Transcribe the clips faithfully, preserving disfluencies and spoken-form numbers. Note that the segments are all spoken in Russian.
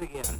again.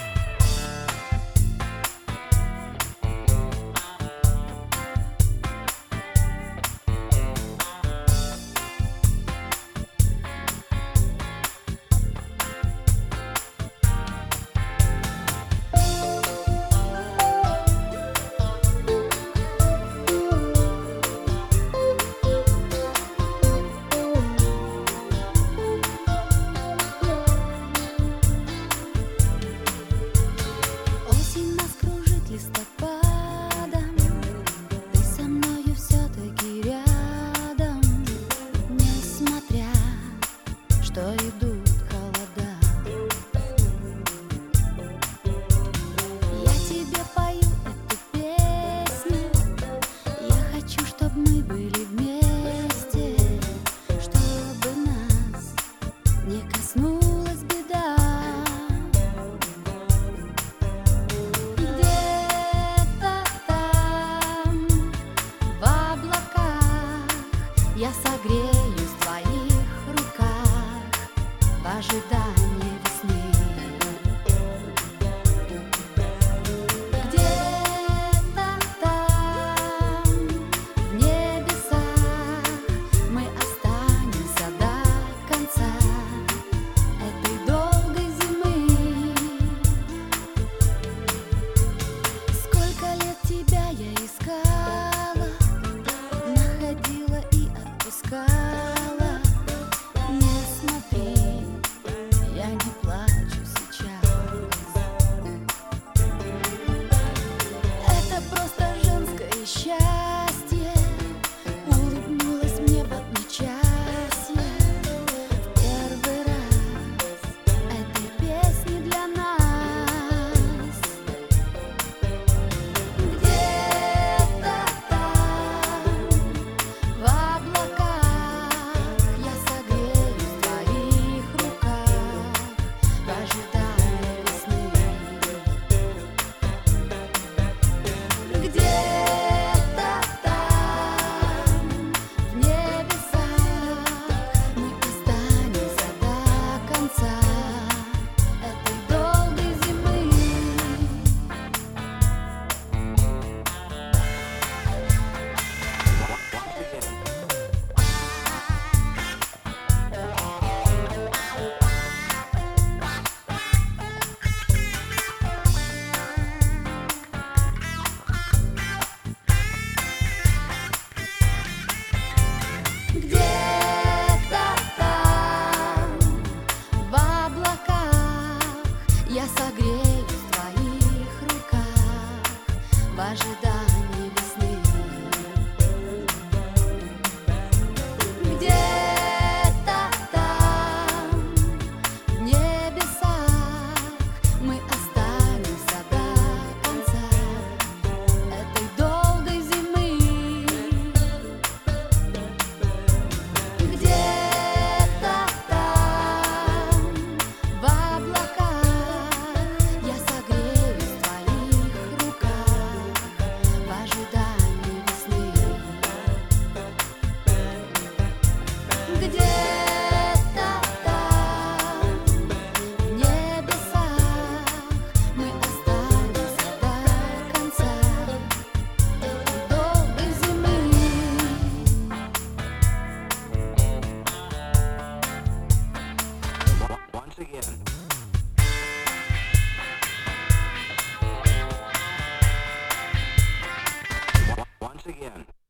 Листопадом ты со мною все-таки рядом, несмотря, что идут холода. Я тебе пою эту песню, я хочу, чтобы мы были вместе, чтобы нас не коснулась беда. Я согреюсь в твоих руках в ожидании весны. Где-то там, в небесах, мы останемся до конца этой долгой зимы. Сколько лет тебя я искала, находила и отпускала. Не смотри, я не плачу сейчас. Это просто женское счастье улыбнулась мне в одночасье. В первый раз этой песни для нас. Где-то там, в облаках, я согреюсь в твоих руках в ожидании весны. Где-то там, в небесах, мы останемся до конца этой долгой зимы. Где-то там, в облаках, я согреюсь в твоих руках в ожидании весны. Где-то там, в небесах, мы останемся до конца этой долгой зимы. Где-то там, в облаках, я согреюсь в твоих руках в ожидании весны. Где-то там, в небесах, мы останемся до конца этой долгой зимы. Once again. Once again.